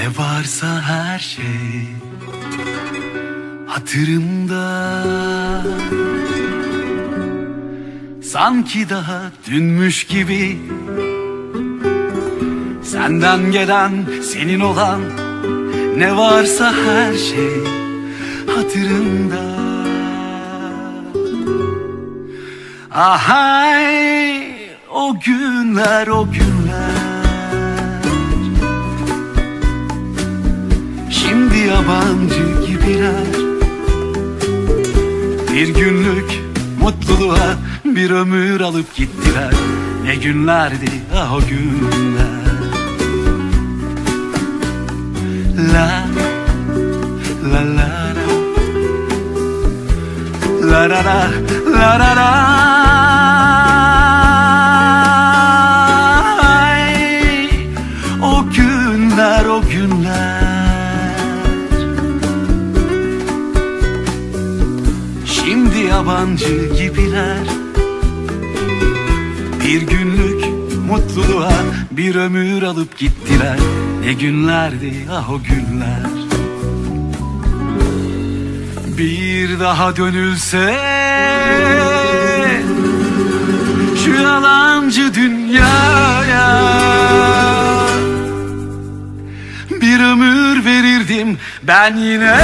Ne varsa her şey hatırımda. Sanki daha dünmüş gibi, senden gelen, senin olan, ne varsa her şey hatırımda. Ahay, o günler, o günler şimdi yabancı gibiler. Bir günlük mutluluğa bir ömür alıp gittiler. Ne günlerdi ah o günler. La la la la la la la la la. Ay, o günler, o günler şimdi yabancı gibiler. Bir günlük mutluluğa bir ömür alıp gittiler. Ne günlerdi ah o günler. Bir daha dönülse şu yalancı dünyaya, bir ömür verirdim ben yine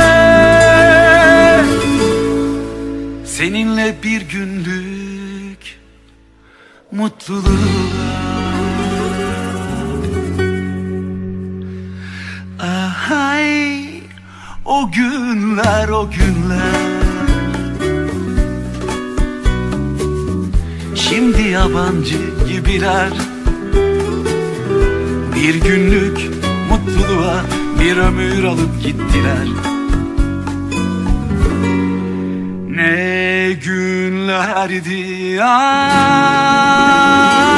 seninle bir günlük mutluluğa. Ahay, o günler, o günler şimdi yabancı gibiler. Bir günlük mutluluğa bir ömür alıp gittiler. Ne günlerdi ah.